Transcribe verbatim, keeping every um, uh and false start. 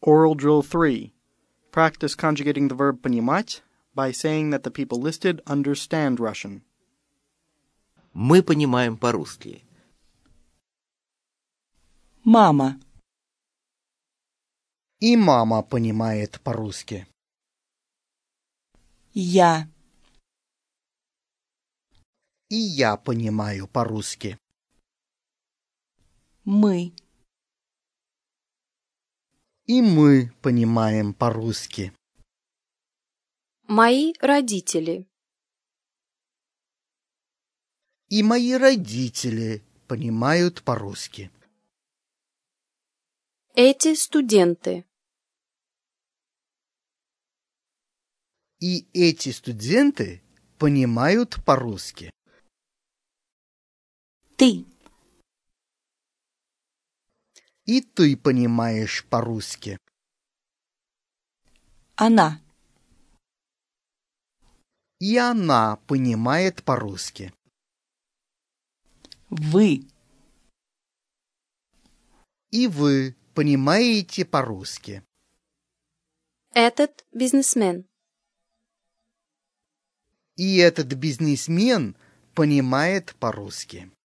Oral Drill three. Practice conjugating the verb понимать by saying that the people listed understand Russian. Мы понимаем по-русски. Мама. И мама понимает по-русски. Я. И я понимаю по-русски. Мы. И мы понимаем по-русски. Мои родители. И мои родители понимают по-русски. Эти студенты. И эти студенты понимают по-русски. Ты. И ты понимаешь по-русски. Она. И она понимает по-русски. Вы. И вы понимаете по-русски. Этот бизнесмен. И этот бизнесмен понимает по-русски.